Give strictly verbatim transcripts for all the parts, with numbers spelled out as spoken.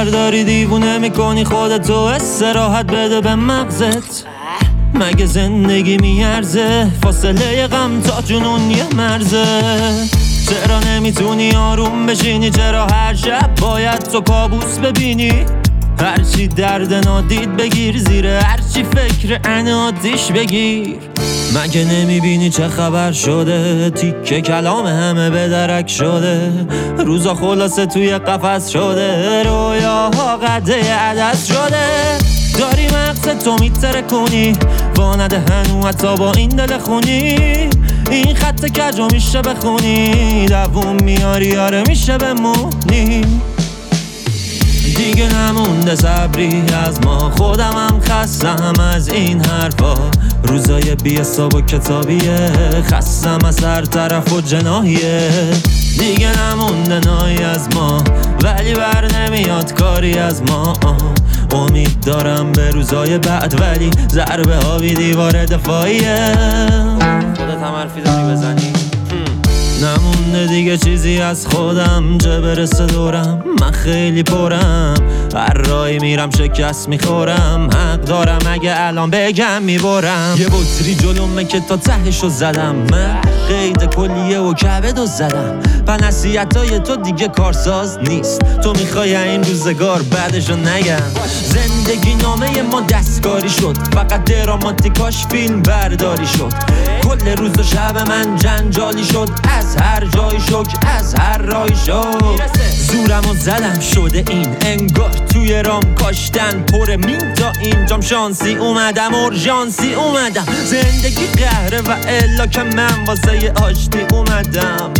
داری دیوونه میکنی خودتو، استراحت بده به مغزت. مگه زندگی میارزه فاصله غم تا جنون یه مرزه؟ چرا نمیتونی آروم بشینی؟ چرا هر شب باید تو کابوس ببینی؟ هرچی درد نادید بگیر، زیر هرچی فکر عنادیش بگیر. مگه نمیبینی چه خبر شده؟ تیکه کلام همه به درک شده، روزا خلاصه توی قفس شده، رویاها قده عدس شده. داری مغزت تو میتره کنی، وانده هنو حتی با این دل خونی. این خط کجا میشه بخونی، دووم میاری آره میشه بمونی. دیگه نمونده صبری از ما، خودم هم خستم از این حرفا. روزای بی حساب و کتابیه، خستم از هر طرف و جناحیه. دیگه نمونده نایی از ما، ولی بر نمیاد کاری از ما. امید دارم به روزای بعد، ولی ضربه ها بی دیوار دفاعیه. خودت هم حرفی داری بزنی؟ نمونده دیگه چیزی از خودم، چه برسه دورم. من خیلی پرم، هر راهی میرم شکست میخورم. حق دارم اگه الان بگم میبرم. یه بطری جلومه که تا تهشو زدم، من قید کلیه و کبدو زدم. و نصیحتای تو دیگه کارساز نیست، تو میخوای این روزگار بعدشو نگم. زندگی نامه ما دستکاری شد، فقط دراماتیکاش فیلم برداری شد. کل روز و شب من جنجالی شد، از هر جای شک از هر رای شد. زورمو زدم شده این انگار توی رام کاشتن پر مین. تا اینجام شانسی اومدم اورژانسی اومدم. زندگی قهره و الا که من واسه آشتی اومدم.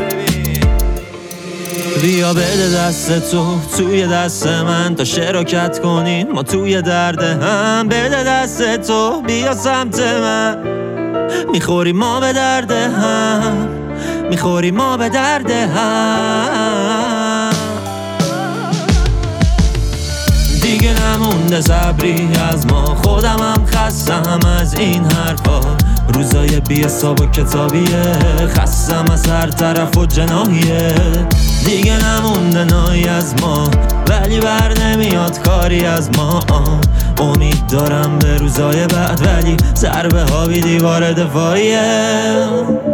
بیا بده دست تو توی دست من، تا شراکت کنیم ما توی درد هم. بده دست تو بیا سمت من، میخوری ما به درد هم، میخوری ما به درد هم. دیگه نمونده صبری از ما، خودم هم خستم از این حرفا. روزای بی حساب و کتابیه، خستم از هر طرف و جناحیه. دیگه نمونده نایی از ما، ولی بر نمیاد کاری از ما. امید دارم به روزای بعد، ولی ضربه ها بی دیوار دفاعیه.